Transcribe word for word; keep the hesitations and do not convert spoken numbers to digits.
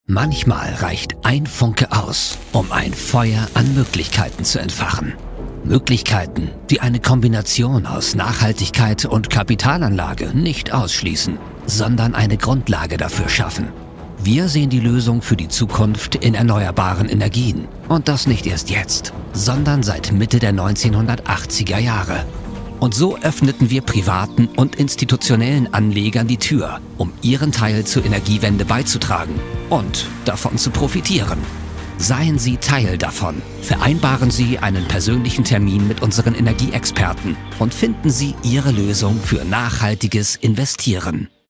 Manchmal reicht ein Funke aus, um ein Feuer an Möglichkeiten zu entfachen. Möglichkeiten, die eine Kombination aus Nachhaltigkeit und Kapitalanlage nicht ausschließen, sondern eine Grundlage dafür schaffen. Wir sehen die Lösung für die Zukunft in erneuerbaren Energien. Und das nicht erst jetzt, sondern seit Mitte der neunzehnhundertachtziger Jahre. Und so öffneten wir privaten und institutionellen Anlegern die Tür, um ihren Teil zur Energiewende beizutragen und davon zu profitieren. Seien Sie Teil davon. Vereinbaren Sie einen persönlichen Termin mit unseren Energieexperten und finden Sie Ihre Lösung für nachhaltiges Investieren.